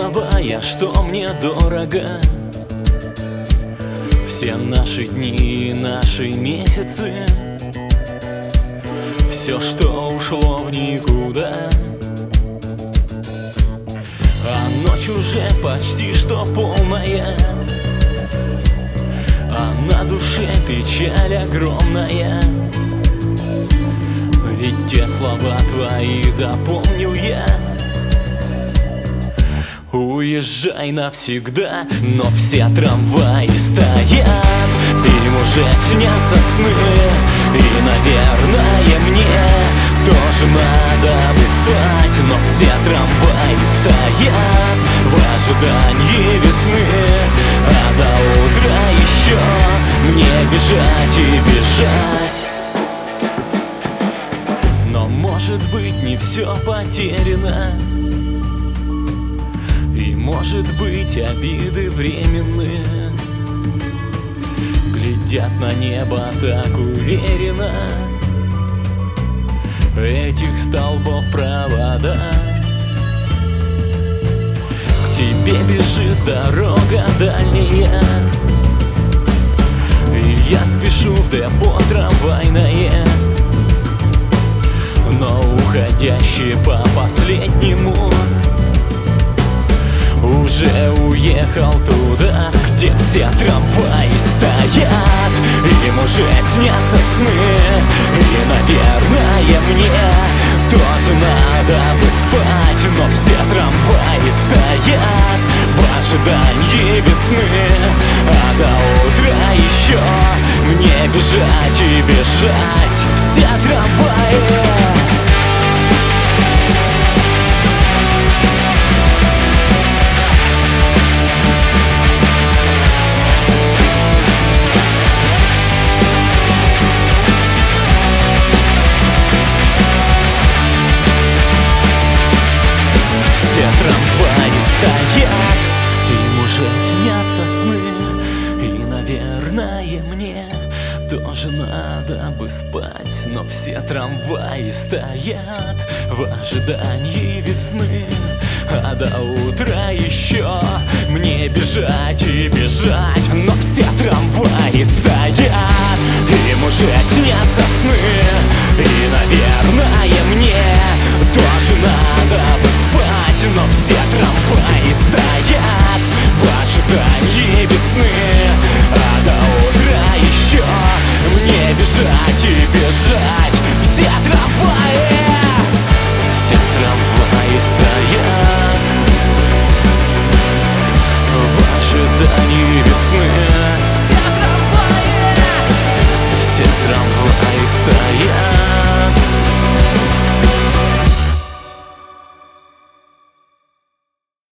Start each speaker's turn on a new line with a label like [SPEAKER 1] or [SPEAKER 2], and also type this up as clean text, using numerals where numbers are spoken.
[SPEAKER 1] смысловая, что мне дорого. Все наши дни и наши месяцы, все, что ушло в никуда. А ночь уже почти что полная, а на душе печаль огромная. Ведь те слова твои запомнил я: уезжай навсегда. Но все трамваи стоят, им уже снятся сны. И, наверное, мне тоже надо бы спать. Но все трамваи стоят в ожидании весны, а до утра еще мне бежать и бежать. Но может быть не все потеряно, и может быть обиды временные глядят на небо так уверенно. Этих столбов провода, к тебе бежит дорога дальняя, и я спешу в депо трамвайное. Но уходящий по последнему уже уехал туда, где все трамваи стоят. Им уже снятся сны. И, наверное, мне тоже надо бы спать. Но все трамваи стоят в ожидании весны, а до утра еще мне бежать и бежать. Все трамваи. Все трамваи стоят, им уже снятся сны. И, наверное, мне тоже надо бы спать. Но все трамваи стоят в ожидании весны, а до утра еще мне бежать и бежать. Но все трамваи стоят, им уже снятся сны. И, наверное, мне тоже надо бы спать. Но все трамваи стоят в ожидании весны, а до утра еще мне бежать и бежать. Все трамваи. Все трамваи стоят в ожидании весны.